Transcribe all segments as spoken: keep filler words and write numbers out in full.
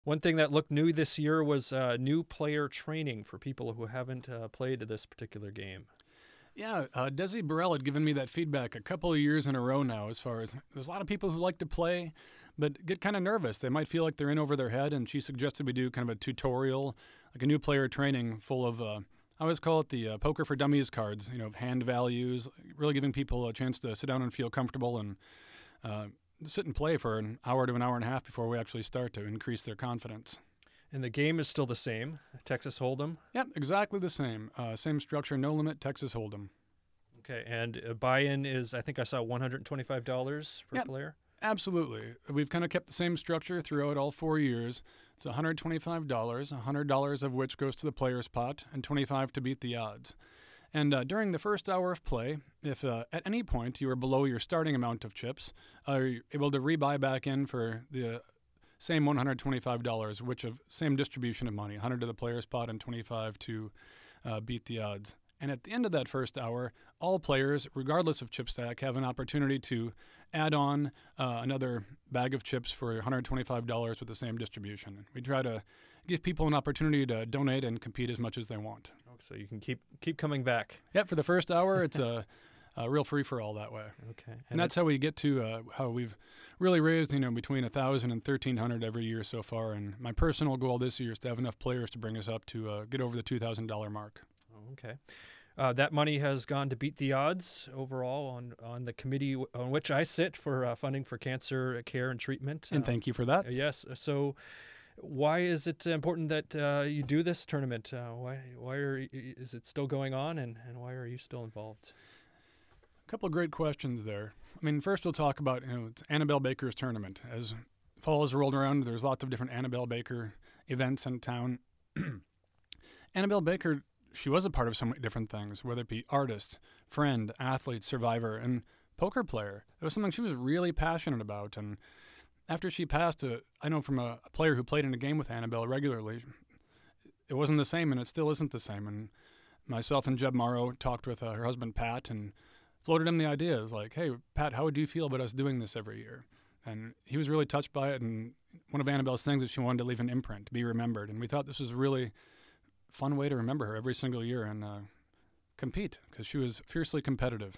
One thing that looked new this year was uh, new player training for people who haven't uh, played this particular game. Yeah, uh, Desi Burrell had given me that feedback a couple of years in a row now. As far as there's a lot of people who like to play, but get kind of nervous. They might feel like they're in over their head, and she suggested we do kind of a tutorial, like a new player training full of. Uh, I always call it the uh, Poker for Dummies cards. You know, of hand values, really giving people a chance to sit down and feel comfortable and uh, sit and play for an hour to an hour and a half before we actually start to increase their confidence. And the game is still the same, Texas Hold'em? Yep, exactly the same. Uh, same structure, no limit, Texas Hold'em. Okay, and uh, buy-in is, I think I saw one hundred twenty-five dollars per yep, player? Absolutely. We've kind of kept the same structure throughout all four years. It's one hundred twenty-five dollars, one hundred dollars of which goes to the player's pot, and twenty-five dollars to beat the odds. And uh, during the first hour of play, if uh, at any point you are below your starting amount of chips, uh, you're able to rebuy back in for the... Uh, Same one hundred twenty-five dollars, which of same distribution of money, one hundred dollars to the player's pot and twenty-five dollars to uh, beat the odds. And at the end of that first hour, all players, regardless of chip stack, have an opportunity to add on uh, another bag of chips for one hundred twenty-five dollars with the same distribution. We try to give people an opportunity to donate and compete as much as they want. Oh, so you can keep keep coming back. Yep, for the first hour, it's a... Uh, real free-for-all that way. Okay. And, and that's how we get to uh, how we've really raised, you know, between one thousand and thirteen hundred every year so far. And my personal goal this year is to have enough players to bring us up to uh, get over the two thousand dollars mark. Oh, okay. Uh, that money has gone to beat the odds overall on, on the committee w- on which I sit for uh, funding for cancer care and treatment. And uh, thank you for that. Uh, yes. So why is it important that uh, you do this tournament? Uh, why why are, is it still going on, and, and why are you still involved? Couple of great questions there. I mean, first we'll talk about, you know, it's Annabelle Baker's tournament. As fall has rolled around, there's lots of different Annabelle Baker events in town. Annabelle Baker, she was a part of so many different things, whether it be artist, friend, athlete, survivor, and poker player. It was something she was really passionate about. And after she passed, uh, I know from a, a player who played in a game with Annabelle regularly, it wasn't the same, and it still isn't the same. And myself and Jeb Morrow talked with uh, her husband, Pat, and floated him the idea. It was like, hey, Pat, how would you feel about us doing this every year? And he was really touched by it, and one of Annabelle's things is she wanted to leave an imprint, to be remembered. And we thought this was a really fun way to remember her every single year and uh, compete, because she was fiercely competitive.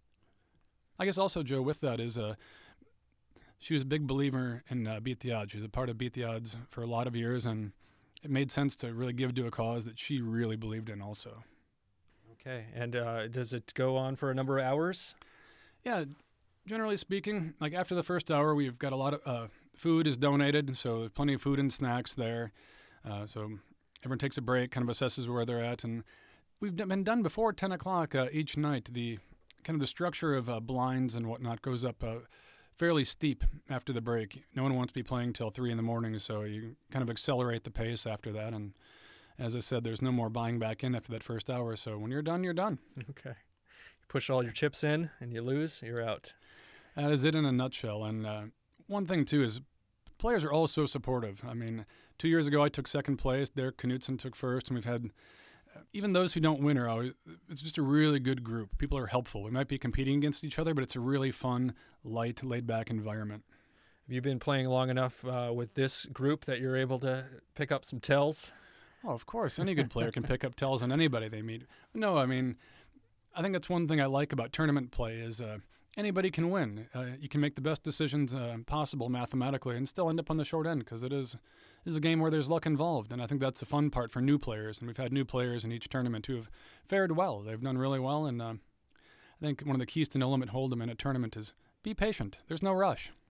I guess also, Joe, with that is uh, she was a big believer in uh, Beat the Odds. She was a part of Beat the Odds for a lot of years, and it made sense to really give to a cause that she really believed in also. Okay, and uh, does it go on for a number of hours? Yeah, generally speaking, like after the first hour, we've got a lot of uh, food is donated, so there's plenty of food and snacks there. Uh, so everyone takes a break, kind of assesses where they're at, and we've been done before ten o'clock uh, each night. The kind of the structure of uh, blinds and whatnot goes up uh, fairly steep after the break. No one wants to be playing till three in the morning, so you kind of accelerate the pace after that. And as I said, there's no more buying back in after that first hour. So when you're done, you're done. Okay. You push all your chips in and you lose, you're out. That is it in a nutshell. And uh, one thing, too, is players are all so supportive. I mean, two years ago I took second place. Derek Knutson took first. And we've had, uh, even those who don't win are always, it's just a really good group. People are helpful. We might be competing against each other, but it's a really fun, light, laid-back environment. Have you been playing long enough uh, with this group that you're able to pick up some tells? Oh, of course. Any good player can pick up tells on anybody they meet. No, I mean, I think that's one thing I like about tournament play is uh, anybody can win. Uh, you can make the best decisions uh, possible mathematically and still end up on the short end because it is, is a game where there's luck involved. And I think that's the fun part for new players. And we've had new players in each tournament who have fared well. They've done really well. And uh, I think one of the keys to no limit hold'em in a tournament is be patient. There's no rush.